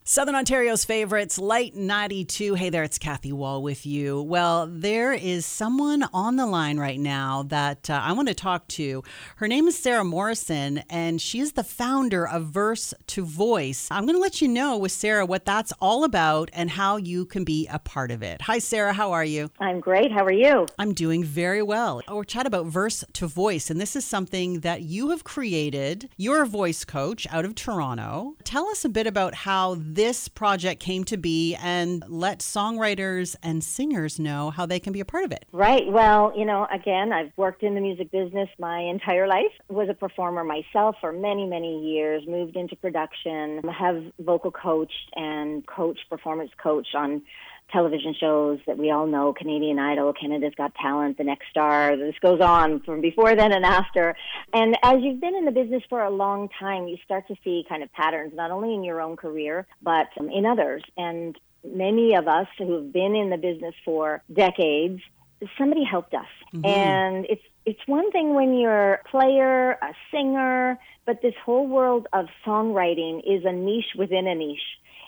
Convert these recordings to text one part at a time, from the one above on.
Southern Ontario's favorites, Light 92. Hey there, it's Kathy Wall with you. Well, there is someone on the line right now that I want to talk to. Her name is Sarah Morrison, and she is the founder of Verse to Voice. I'm going to let you know with Sarah what that's all about and how you can be a part of it. Hi, Sarah. How are you? I'm great. How are you? I'm doing very well. We're chatting about Verse to Voice, and this is something that you have created. You're a voice coach out of Toronto. Tell us a bit about how this project came to be and let songwriters and singers know how they can be a part of it. Right. Well, again, I've worked in the music business my entire life, was a performer myself for many, many years, moved into production, have vocal coached and performance coach on television shows that we all know, Canadian Idol, Canada's Got Talent, The Next Star. This goes on from before then and after. And as you've been in the business for a long time, you start to see kind of patterns, not only in your own career, but in others. And many of us who've been in the business for decades, somebody helped us. Mm-hmm. And it's one thing when you're a player, a singer, but this whole world of songwriting is a niche within a niche.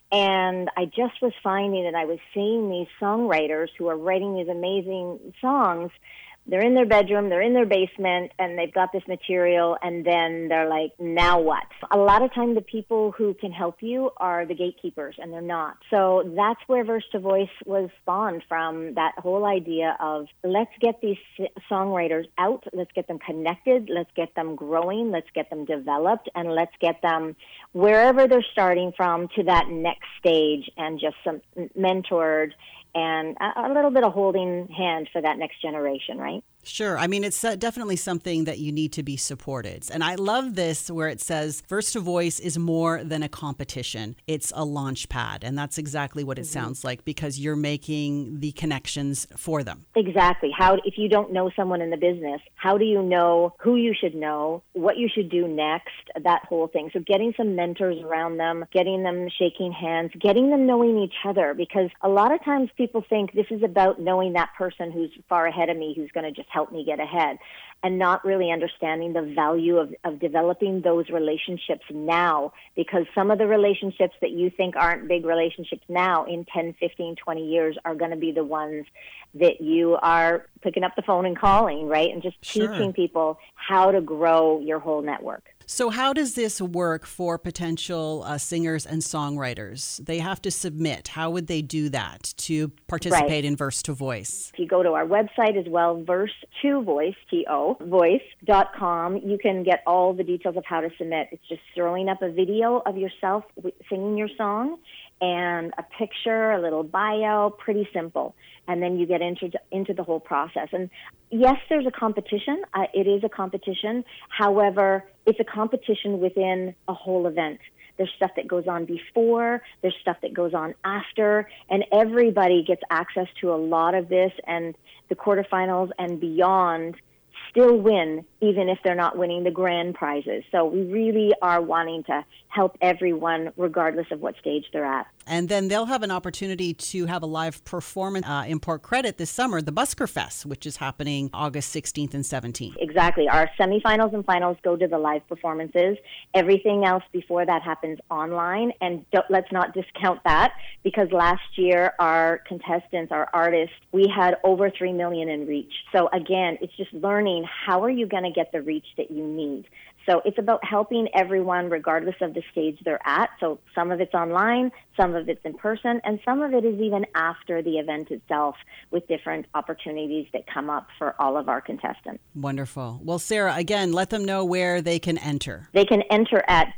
And I just was finding that I was seeing these songwriters who are writing these amazing songs. They're in their bedroom, they're in their basement, and they've got this material, and then they're like, now what? A lot of time the people who can help you are the gatekeepers, and they're not. So that's where Verse to Voice was spawned from, that whole idea of let's get these songwriters out, let's get them connected, let's get them growing, let's get them developed, and let's get them wherever they're starting from to that next stage and just some mentored and a little bit of holding hand for that next generation, right? Sure. I mean, it's definitely something that you need to be supported. And I love this where it says Verse to Voice is more than a competition. It's a launch pad. And that's exactly what it sounds like, because you're making the connections for them. Exactly. If you don't know someone in the business, how do you know who you should know, what you should do next, that whole thing. So getting some mentors around them, getting them shaking hands, getting them knowing each other, because a lot of times people think this is about knowing that person who's far ahead of me, who's going to just help me get ahead, and not really understanding the value of developing those relationships now, because some of the relationships that you think aren't big relationships now in 10, 15, 20 years are going to be the ones that you are picking up the phone and calling, right? And just teaching people how to grow your whole network. So how does this work for potential singers and songwriters? They have to submit. How would they do that to participate in Verse to Voice? If you go to our website as well, Verse to Voice, T-O, voice.com, you can get all the details of how to submit. It's just throwing up a video of yourself singing your song and a picture, a little bio, pretty simple. And then you get into the whole process. And yes, there's a competition. It is a competition. However, it's a competition within a whole event. There's stuff that goes on before, there's stuff that goes on after, and everybody gets access to a lot of this, and the quarterfinals and beyond still win, even if they're not winning the grand prizes. So we really are wanting to help everyone regardless of what stage they're at. And then they'll have an opportunity to have a live performance in Port Credit this summer, the Busker Fest, which is happening August 16th and 17th. Exactly. Our semifinals and finals go to the live performances. Everything else before that happens online. And let's not discount that, because last year our contestants, our artists, we had over 3 million in reach. So again, it's just learning how are you going to get the reach that you need. So it's about helping everyone regardless of the stage they're at. So some of it's online, some of it's in person, and some of it is even after the event itself with different opportunities that come up for all of our contestants. Wonderful. Well, Sarah, again, let them know where they can enter. They can enter at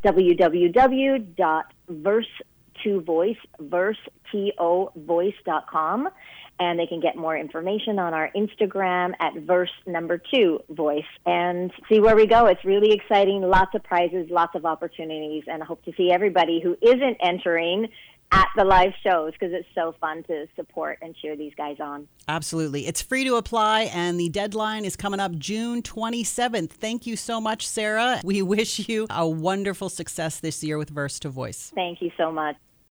www.verse2voice.com. And they can get more information on our Instagram at Verse2Voice and see where we go. It's really exciting. Lots of prizes, lots of opportunities, and I hope to see everybody who isn't entering at the live shows, because it's so fun to support and cheer these guys on. Absolutely. It's free to apply, and the deadline is coming up June 27th. Thank you so much, Sarah. We wish you a wonderful success this year with Verse to Voice. Thank you so much.